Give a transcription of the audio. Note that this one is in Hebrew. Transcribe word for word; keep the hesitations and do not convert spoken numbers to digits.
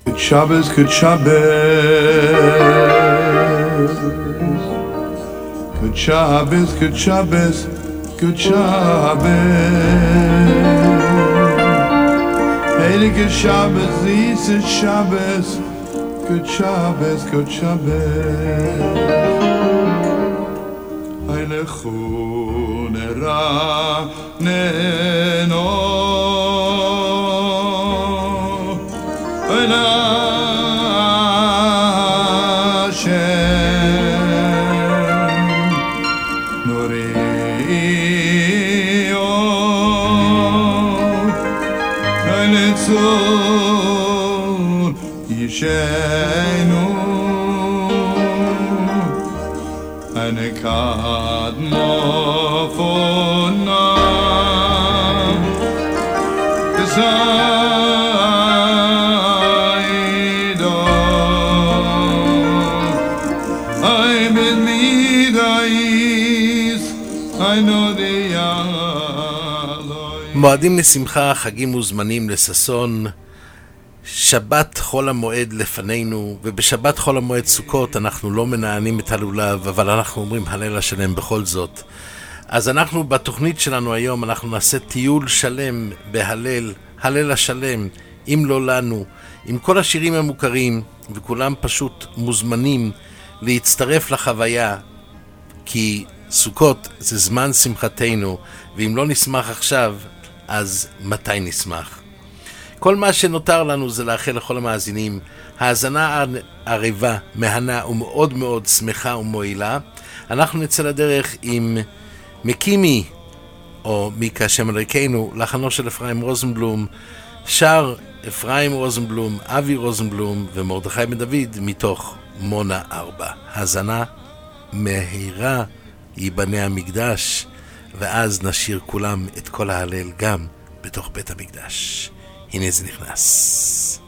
Good Shabbos, good Shabbos, good Shabbos, good Shabbos, good Shabbos. Heilige Shabbos, dieses Shabbos, good Shabbos, good Shabbos. Heilechu neraneno, Ola Hashem, Noriyo, Kailetzul Yishenu, Anekad Mofona, מועדים לשמחה, חגים וזמנים לששון, שבת חול המועד לפנינו, ובשבת חול המועד סוכות אנחנו לא מנענים את הלולב, אבל אנחנו אומרים הלל השלם בכל זאת. אז אנחנו בתוכנית שלנו היום, אנחנו נעשה טיול שלם בהלל, הלל השלם, אם לא לנו, עם כל השירים המוכרים, וכולם פשוט מוזמנים להצטרף לחוויה, כי סוכות זה זמן שמחתנו, ואם לא נשמח עכשיו, אז מתי נשמח? כל מה שנותר לנו זה לאחל לכל המאזינים האזנה ערבה, מהנה ומאוד מאוד שמחה ומועילה. אנחנו נצא לדרך עם מקימי, או מיקה שם אלוהינו, לחנו של אפרים רוזנבלום, שר אפרים רוזנבלום, אבי רוזנבלום ומרדכי בן דוד מתוך מונה ארבע. האזנה מהירה ייבנה המקדש, ואז נשיר כולם את כל ההלל גם בתוך בית המקדש. הנה זה נכנס.